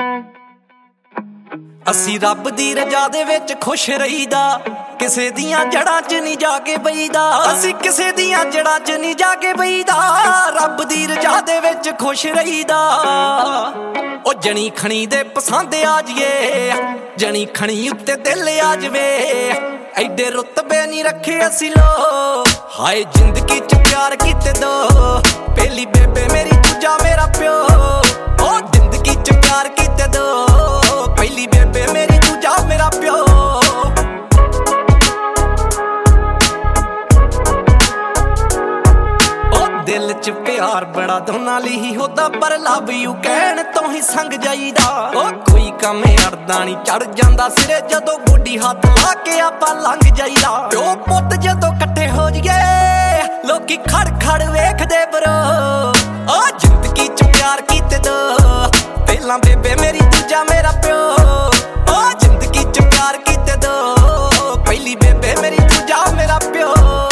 ਅਸੀਂ ਰੱਬ ਦੀ ਰਜ਼ਾ ਦੇ ਵਿੱਚ ਖੁਸ਼ ਰਹੀਦਾ, ਕਿਸੇ ਦੀਆਂ ਜੜਾਂ 'ਚ ਨਹੀਂ ਜਾ ਕੇ ਬਈਦਾ। ਅਸੀਂ ਕਿਸੇ ਦੀਆਂ ਜੜਾਂ 'ਚ ਨਹੀਂ ਜਾ ਕੇ ਬਈਦਾ, ਰੱਬ ਦੀ ਰਜ਼ਾ ਦੇ ਵਿੱਚ ਖੁਸ਼ ਰਹੀਦਾ। ਉਹ ਜਣੀ ਖਣੀ ਦੇ ਪਸੰਦ ਆ ਜੀਏ, ਜਣੀ ਖਣੀ ਉੱਤੇ ਦਿਲ ਆ ਜਵੇ, ਐਡੇ ਰੁਤਬੇ ਨਹੀਂ ਰੱਖੇ ਅਸੀਂ ਲੋ। ਹਾਏ ਜ਼ਿੰਦਗੀ 'ਚ ਪਿਆਰ ਕੀਤੇ ਦੋ, ਪਹਿਲੀ ਬੇਬੇ ਮੇਰੀ, ਦੂਜਾ ਮੇਰਾ ਪਿਓ। ਉਹ ਜ਼ਿੰਦਗੀ 'ਚ ਪਿਆਰ ਕੀਤੇ ਦੋ, ਪਹਿਲੀ ਬੇਬੇ ਮੇਰੀ, ਦੂਜਾ ਮੇਰਾ ਪਿਓ। ਦਿਲ 'ਚ ਪਿਆਰ ਬੜਾ ਦੋਨਾਂ ਲਈ ਹੀ ਹੁੰਦਾ, ਪਰ ਲਵ ਯੂ ਕਹਿਣ ਤੋਂ ਹੀ ਸੰਗ ਜਾਈਦਾ। ਉਹ ਕੋਈ ਕੰਮ ਅੜਦਾ ਨਹੀਂ, ਚੜ ਜਾਂਦਾ ਸਿਰੇ ਜਦੋਂ ਗੋਡੀ ਹੱਥ ਲਾ ਕੇ ਆਪਾਂ ਲੰਘ ਜਾਈਦਾ। ਪਿਓ ਪੁੱਤ ਜਦੋਂ ਇਕੱਠੇ ਹੋ ਜੀਏ, ਲੋਕੀ ਖੜ ਖੜ ਵੇਖਦੇ ਬਰੋ। ਉਹ ਜ਼ਿੰਦਗੀ 'ਚ ਪਿਆਰ ਕੀਤੇ ਦੋ, ਪਹਿਲਾਂ ਬੇਬੇ ਮੇਰੀ, ਦੂਜਾ ਮੇਰਾ ਪਿਓ। ਉਹ ਜ਼ਿੰਦਗੀ 'ਚ ਪਿਆਰ ਕੀਤੇ ਦੋ, ਪਹਿਲੀ ਬੇਬੇ ਮੇਰੀ, ਦੂਜਾ ਮੇਰਾ ਪਿਓ।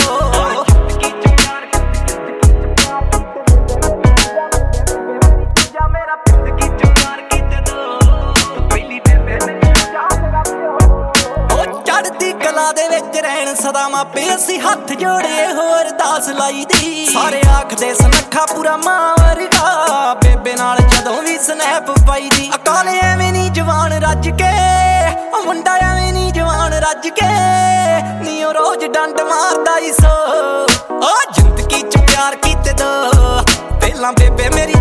ਦੇ ਵਿੱਚ ਰਹਿਣ ਸਦਾ ਮਾਪੇ ਅਸੀਂ ਹੱਥ ਜੋੜੇ, ਹੋਰ ਅਰਦਾਸ ਲਾਈ ਦੀ। ਸਾਰੇ ਆਖਦੇ ਸੁਨੱਖਾ ਪੂਰਾ ਮਾਂ ਵਰਗਾ, ਬੇਬੇ ਨਾਲ ਜਦੋਂ ਵੀ ਸਨੈਪ ਪਾਈ ਦੀ। ਅਕਾਲੇ ਐਵੇਂ ਨੀ ਜਵਾਨ ਰੱਜ ਕੇ, ਉਹ ਮੁੰਡਾ ਐਵੇਂ ਨੀ ਜਵਾਨ ਰੱਜ ਕੇ, ਨੀ ਉਹ ਰੋਜ਼ ਡੰਡ ਮਾਰਦਾ ਈ ਸੋ। ਉਹ ਜ਼ਿੰਦਗੀ 'ਚ ਪਿਆਰ ਕੀਤੇ ਦੋ, ਪਹਿਲਾਂ ਬੇਬੇ ਮੇਰੀ,